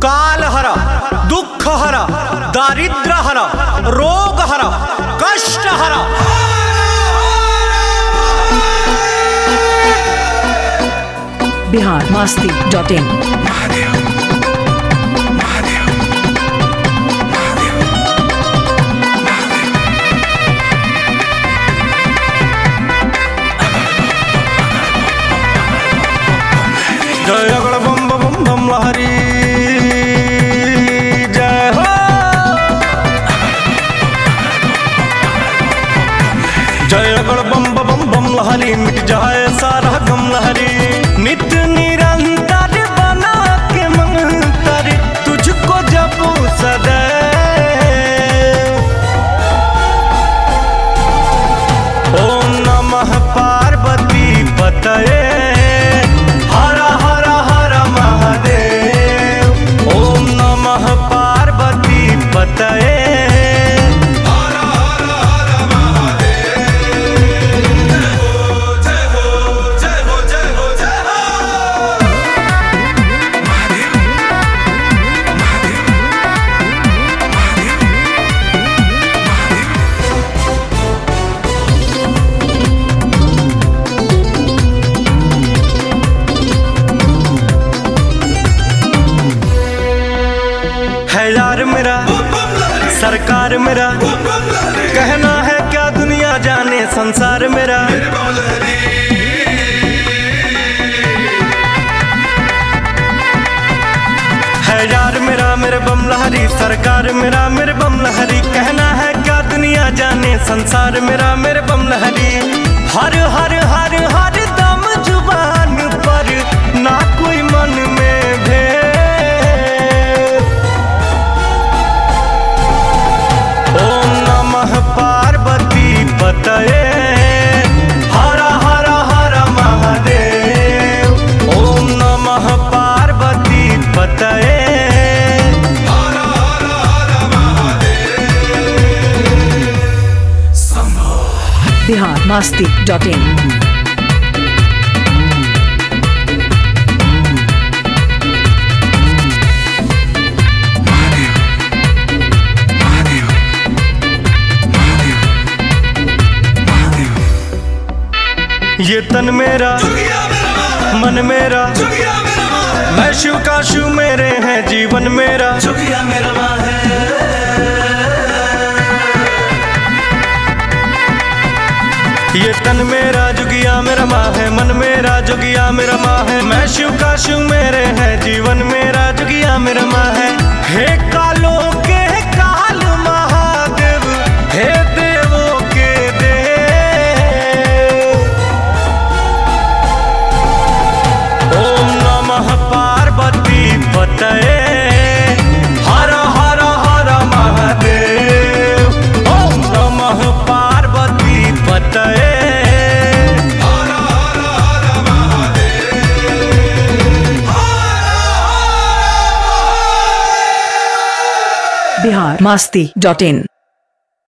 काल हर, दुख हर, दारिद्र हर, रोग हर, कष्ट हर। biharmasti.in। जय अगड़ बम बम बम लहरी जय हो। जय अगड़ बम बम बम लहरी मिट जाए सारा गम लहरी। नित्य निरंतर बना के मंतर तुझको जपू सदैव। ओम नमः पार्वती पतये पतये। हर हर हर महादेव। जय हो जय हो जय हो जय हो। महादेव महादेव महादेव। है यार मेरा सरकार मेरा, कहना है क्या दुनिया जाने संसार मेरा। है यार मेरा मेरे बम लहरी, सरकार मेरा मेरे बम लहरी। कहना है क्या दुनिया जाने संसार मेरा मेरे बम लहरी। हर हर हर हर दम जुबान पर ना कोई मन में भेद। पार्वती पतये हर हर हर महादेव। ओम नमः पार्वती पतये हर हर हर महादेव। शंभो। biharmasti.in। ये तन मेरा मन मेरा, मैं शिव का शिव मेरे हैं जीवन मेरा। ये तन मेरा जुगिया मेरा माँ है, मन मेरा जुगिया मेरा माँ है। मैं शिव का शिव मेरे हैं जीवन मेरा जुगिया मेरा माँ है। हे कालों के काल महादेव, हे देवों के देव। ओम नमः पार्वती पतये हर हर हर महादेव। ओम नमः पार्वती पतये हर हर हर महादेव। biharmasti.in।